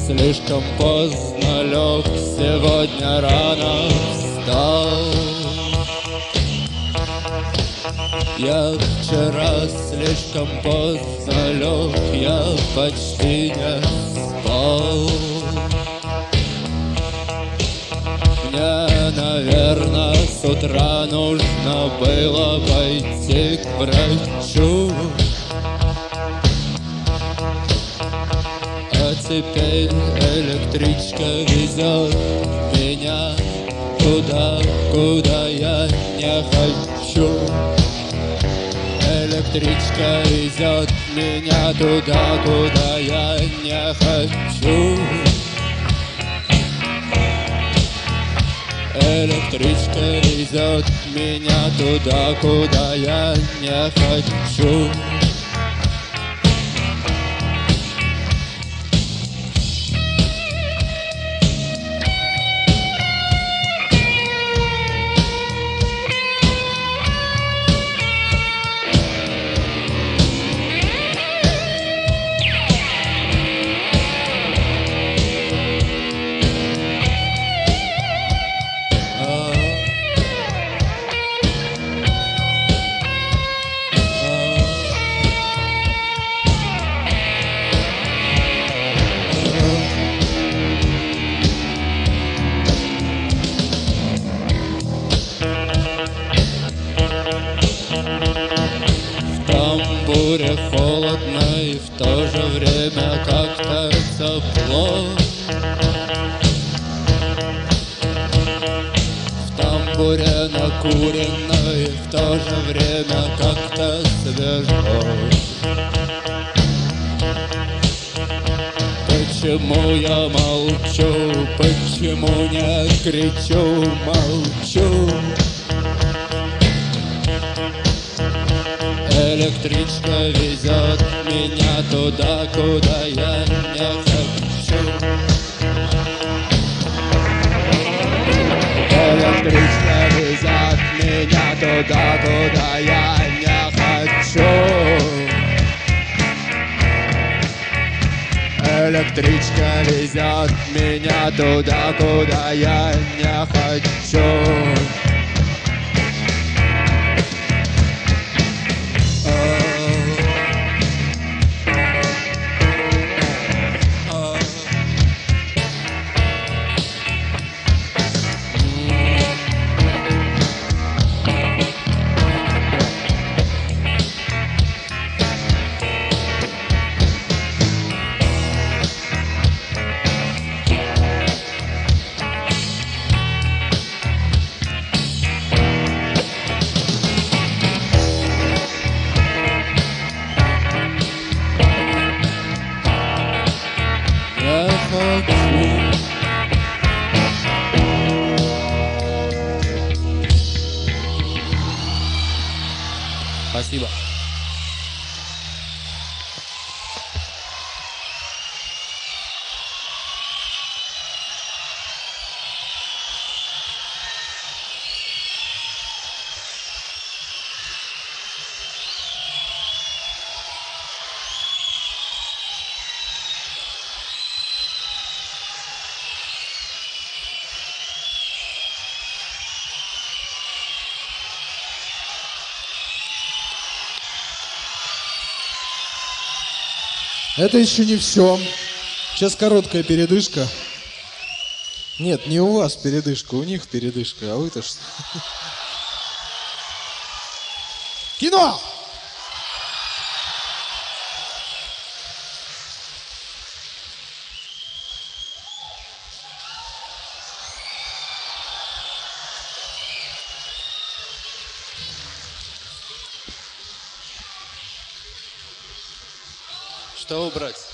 слишком поздно лег, сегодня рано встал. Я вчера слишком поздно лег, я почти не спал. Мне, наверное, с утра нужно было пойти к врачу. А теперь электричка везет меня туда, куда я не хочу. Электричка везет меня туда, куда я не хочу. Электричка везет меня туда, куда я не хочу. В тамбуре холодно и в то же время как-то тепло. В тамбуре накурено и в то же время как-то свежо. Почему я молчу, почему не кричу, молчу? Электричка везет меня туда, куда я не хочу. Электричка везет меня туда, куда я не хочу. Электричка везет меня туда, куда я не хочу. Спасибо. Это еще не все. Сейчас короткая передышка. Нет, не у вас передышка, у них передышка, а вы-то что? Кино! Что убрать?